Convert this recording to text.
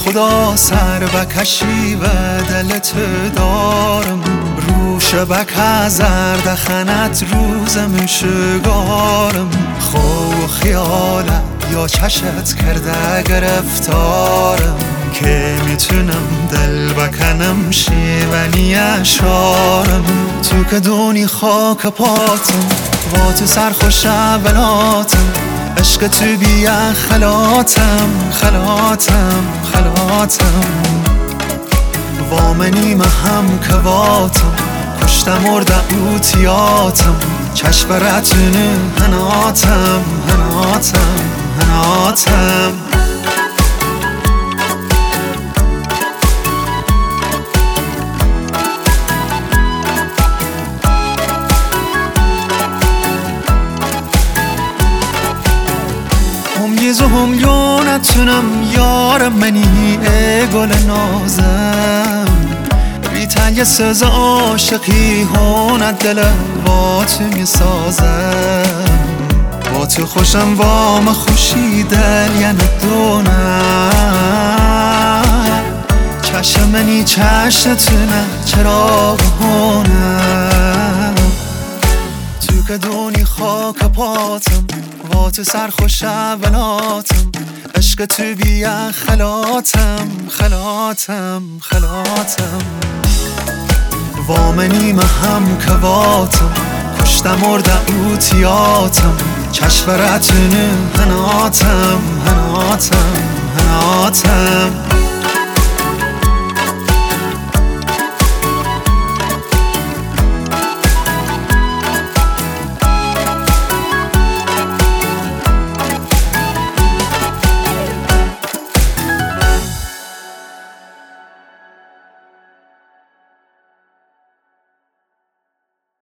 خدا سر بکشی و دلت دارم، رو شبک زرد خنت روز مشگارم. خو خیالت یا چشت کرده گرفتارم، که میتونم دل بکنم شیونی اشارم. تو که دونی خاک پاتم و تو سرخوش اولاتم، عشق تو بیا خلاتم خلاتم خلاتم. وامنی هم کواتم، کشتم مرده اوتیاتم، چشم رتونه هناتم هناتم هناتم. هم یا نتونم یار منی ای گل نازم، ریتن یه سز عاشقی هونت دل با تو میسازم. با تو خوشم وام خوشی دل یعنی دونم، چشم منی چشتونه چراغ هونم. تو که دونی خاک پاتم و تو سرخوش اولاتم، عشق تو بیا خلاتم خلاتم خلاتم. وامنی هم کواتم، کشتم مرده اوتیاتم، چشم رتونه هناتم هناتم هناتم.